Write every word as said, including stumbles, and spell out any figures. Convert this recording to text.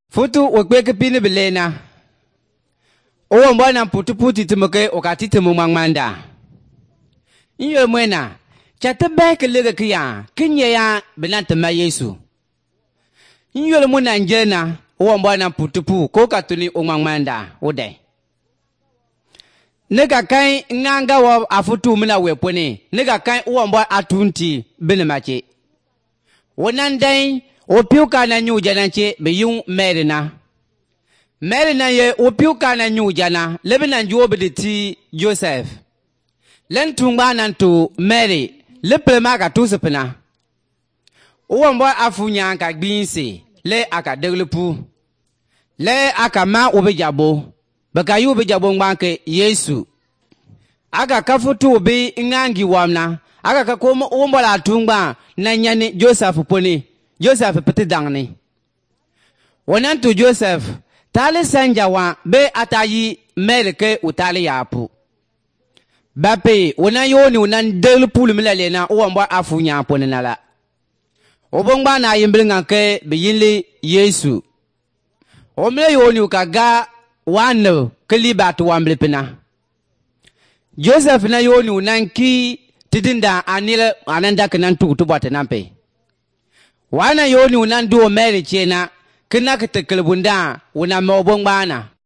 Futu wakweke pini belena. Owa mbwana putu puti tumuke okati tumu mangmanda. Iyo mwena. Chata beke lega kia. Kinye ya benantama Yesu. Iyo mwena njena. Owa mbwana putu pu. Koka tuni umangmanda. Ode. Nega kai nganga wa afutu mina wepone. Nega kai owa mbwa atunti benemache. Wanandai. Opiuka na nyuja na che biyung merina. Merina ye opiuka na nyuja na lebe na njuobe de ti Joseph. Len tungba nantu Mary leple maka tusepena. Uwa mbo afunya anka gbinsi le aka deglepu. Le aka ma ubejabo. Baka yu ubejabo ngbanke Yesu. Aka kafutu ubi ngangi wamna. Aka kakoma uwa la tungba na nyani Joseph poni. Joseph peti dangni. Wanantu Joseph, tali sanja wa be atayi melke utali yapu. Bape, wanan yoni wanan del pulu milalena uwa mba afu nyapo nala. Obongba na yimblinga ke beyinli Yesu. Omle yoni ukaga wano kelibatu wamblipina. Joseph na yoni wanan ki tidinda anile ananda kenantu kutubwate nampe. Wana yoni unandu o Mary chena kina kete kelbunda una mobongbana